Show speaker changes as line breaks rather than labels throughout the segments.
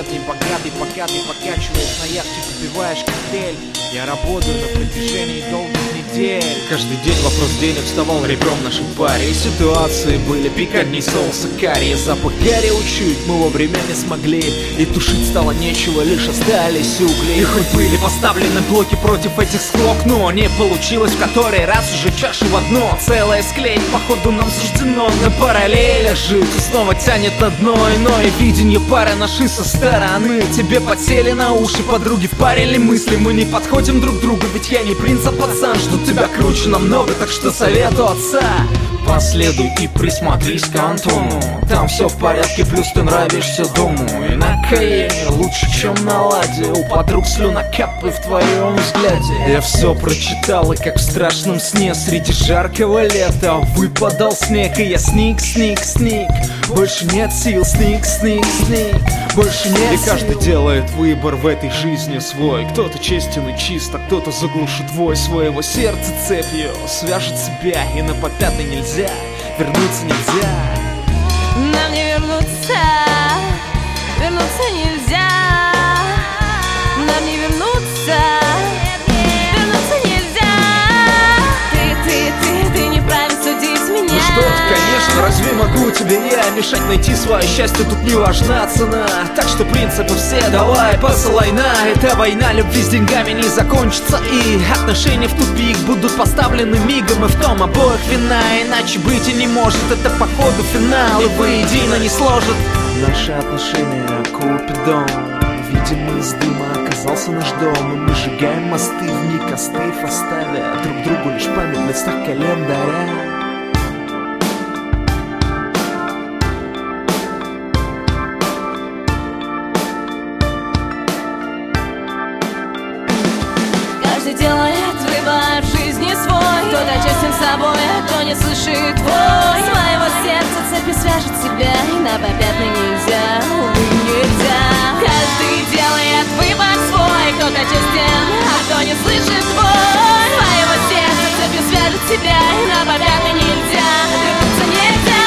бедный, богатый, пока ты покачиваешь на яхте, попиваешь коктейль. Я работаю на протяжении долгих недель. Каждый день вопрос денег вставал ребром в нашей паре. И ситуации были пикантней соуса карри. Запах гари учуять мы вовремя не смогли, и тушить стало нечего, лишь остались угли. И хоть были поставлены блоки против этих склок, но не получилось в который раз уже чашу в одно. Целое склеить, походу нам суждено на параллели жить. И снова тянет на дно иное видение пары наши со стороны. Тебе подсели на уши подруги, впарили мысли. Мы не подходим друг к другу, ведь я не принц, а пацан. Что тебя круче намного, так что советую отца: последуй и присмотрись к Антону. Там все в порядке, плюс ты нравишься дому. И на Каене лучше, чем на Ладе. У подруг слюнокапы в твоем взгляде. Я все прочитал, и как в страшном сне среди жаркого лета выпадал снег. И я сник. Больше нет сил, сник. Больше нет сил. И каждый делает выбор в этой жизни свой. Кто-то честен и чист, а кто-то заглушит вой своего сердца цепью. Свяжет себя, и на попятный нельзя, вернуться нельзя.
Нам не вернуться нельзя. Нам не вернуться нельзя. Ты не вправе судить меня.
Ну что ж, конечно, разве могу тебе я мешать найти свое счастье? Тут не важна цена, так что принципы все давай посылай на. Эта война любви с деньгами не закончится, и отношения в тупик будут поставлены мигом. И в том обоих вина, иначе быть и не может. Это походу финал, и воедино не сложит наши отношения Купидон. Видимо, из дыма оказался наш дом, и мы сжигаем мосты, вмиг остыв, оставя друг другу лишь память в листах календаря.
Каждый делает выбор в жизни свой. Кто-то честен с собой, а кто не слышит твой. Своего сердца цепи свяжет себя, и на попятный нельзя, увы, нельзя. Каждый делает выбор свой. Кто-то честен, а кто не слышит твой. Своего сердца цепи свяжет себя, и на попятный нельзя, вернуться нельзя.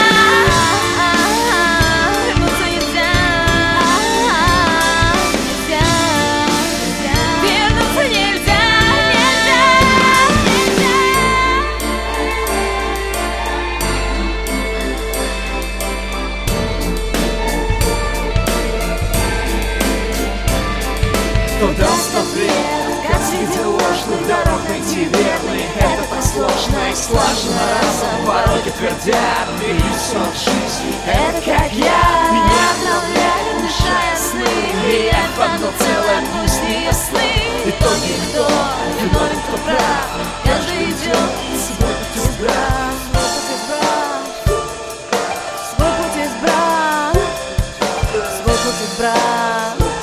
Кто даст ответ, как среди ложных дорог найти верный? Это так сложно и слаженно разом. Пороги твердят, бери все от жизни. Это как я, меня отравляет, мешая сны. Влияет в одно целое, пустые сны. Итоги кто, виновен кто прав. Каждый идет свой путь избрав.
Свой путь избрал. Свой путь избрал.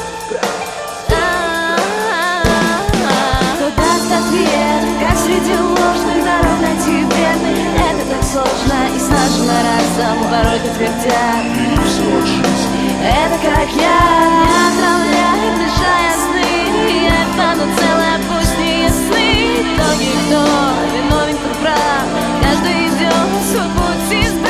Как среди ложных дорог найти верный? Это так сложно и слаженно разом. Пороги твердят, это как я, меня отравляет, мешая сны. Я впаду целое, пусть не сны. Итоги кто, виновен кто прав. Каждый идет свой путь избрал.